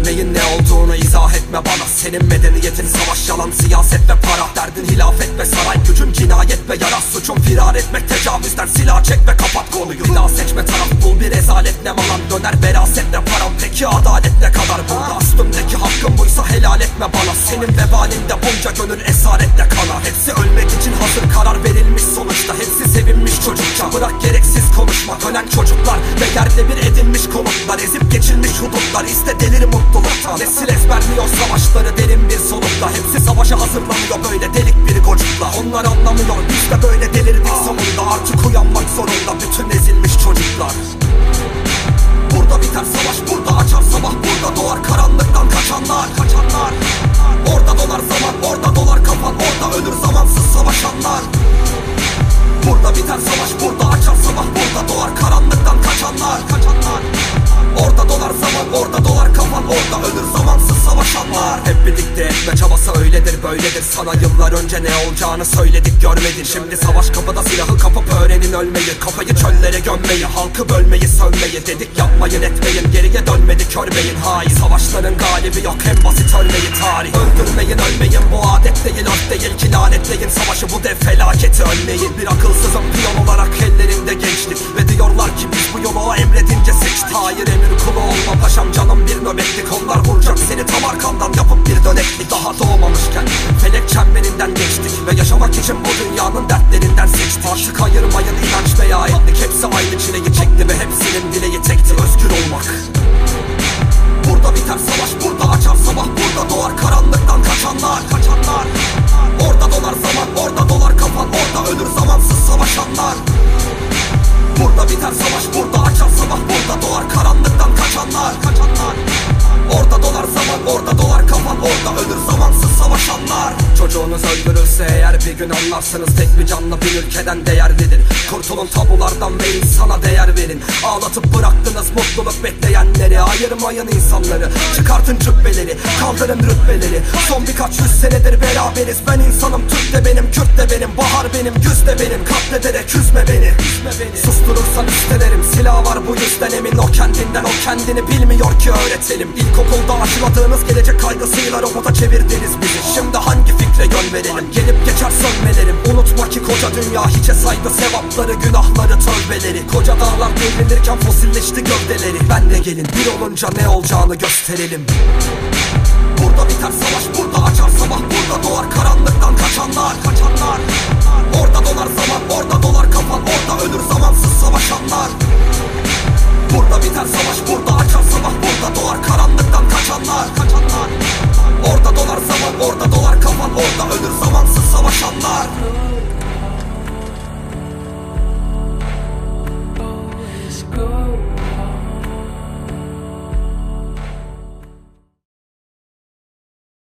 Ölmeyin ne olduğunu izah etme bana. Senin medeniyetin savaş, yalan, siyaset ve para. Derdin hilafet ve saray, gücün cinayet ve yara. Suçun firar etmek, tecavüzden silah çek ve kapat konuyu. Bir daha seçme taraf, bul bir rezalet ne malan. Döner veraset ne param, peki adalet ne kadar burada? Üstümdeki hakkım buysa helal etme bana. Senin vebalinde bunca gönül esaretle kanar. Hepsi ölmek için hazır, karar verilmiş sonuçta. Hepsi sevinmiş çocukça, bırak gereksiz konuşma. Dönen çocuklar ve yerde bir edinmiş konutlar. Ezip geçilmiş hudutlar, iste delir mutluluktan. Nesil ezberliyor savaşları derin bir solukla. Hepsi savaşa hazırlanıyor böyle delik bir gocukla. Onlar anlamıyor, biz de böyle delirdik sonunda. Artık uyanmak zorunda bütün ezilmiş çocuklar. Burada biter savaş, burada açar sabah. Burada doğar karanlıktan kaçanlar. Orada dolar zaman, orada dolar kafan. Orada ölür zamansız savaşanlar. Burada biter savaş, burada açar sabah. Burada doğar karanlıktan kaçanlar. Orada dolar zaman, orada dolar kafan. Orada ölür zamansız savaşanlar. Hep birlikte etme çabası öyledir böyledir. Sana yıllar önce ne olacağını söyledik görmedin. Şimdi savaş kapıda, silahı kapıp öğrenin ölmeyi. Kafayı çöllere gömmeyi, halkı bölmeyi sövmeyi. Dedik yapmayın etmeyin, geriye dönmedi kör beyin. Hayır, savaşların galibi yok, en basit ölmeyi tarih. Öldürmeyin ölmeyin, bu adet değil ört değil ki lanetleyin savaşı, bu dev felaketi ölmeyin. Bir akılsızın piyon olarak ellerinde gençlik. Ve diyorlar ki biz bu yolu emredince seçtik. Hayır, emir kulu olma paşam, canım bir nöbetlik. Onlar vuracak seni tam arkandan yapıp bir döneklik. Daha doğmamışken felek çemberinden geçtik. Ve yaşamak için bu dünyanın dertlerinden seçtik. Artık ayırmayın inanç veya etnik, hepsi aynı çileyi çekti. Ve hepsinin dileği tekti, özgür olmak. Burada biter savaş, burada açar sabah. Burada doğar karanlıktan kaçanlar. Orada dolar zaman, orada dolar kafan. Orada ölür zamansız savaşanlar. Burada biter savaş, burada açar sabah. Burada doğar karanlıktan kaçanlar. Orada dolar zaman, orada dolar kafan. Orada ölür zamansız savaşanlar. Çocuğunuz öldürülse eğer bir gün anlarsınız, tek bir canlı bir ülkeden değerlidir. Kurtulun tabulardan ve insana değer verin. Ağlatıp bıraktınız mutluluk bekleyenleri. Ayırmayın insanları, çıkartın cübbeleri, kaldırın rütbeleri. Son birkaç yüz senedir beraberiz. Ben insanım, Türk de benim, Kürt de benim, bahar benim, güz de benim. Katlederek üzme beni. Susturursan üstelerim, silah var bu yüzden emin. O kendinden, o kendini bilmiyor ki öğretelim. İlkokulda aşıladığınız gelecek kaygısıyla robota çevirdiniz bizi. Şimdi hangi fikre yön verelim? Gelip geçer sönmelerim. Unutma ki koca dünya hiçe saydı sevapları, günahları, tövbeleri. Koca dağlar devrilirken fosilleşti gövdeleri. Ben de gelin, bir olunca ne olacağını gösterelim. Burada biter savaş, burada açar sabah. Burada doğar karanlıktan kaçanlar.